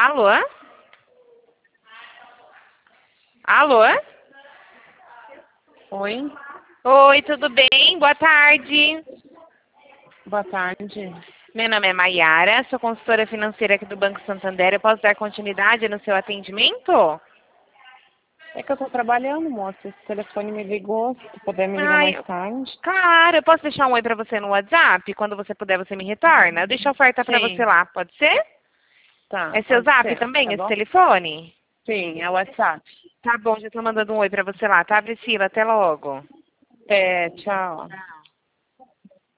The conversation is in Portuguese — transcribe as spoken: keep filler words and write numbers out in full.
Alô? Alô? Oi, Oi, tudo bem? Boa tarde. boa tarde. Meu nome é Maiara, sou consultora financeira aqui do Banco Santander. Eu posso dar continuidade no seu atendimento? É que eu tô trabalhando, moça. Esse telefone me ligou. Se tu puder me ligar Ai, mais tarde. claro, eu posso deixar um oi pra você no WhatsApp? Quando você puder, você me retorna. Eu deixo a oferta pra você Sim, lá, pode ser? tá, É seu pode zap ser, também, tá esse bom? telefone? Sim, é o WhatsApp. Tá bom, já tô mandando um oi pra você lá, tá, Priscila? Até logo. É, tchau.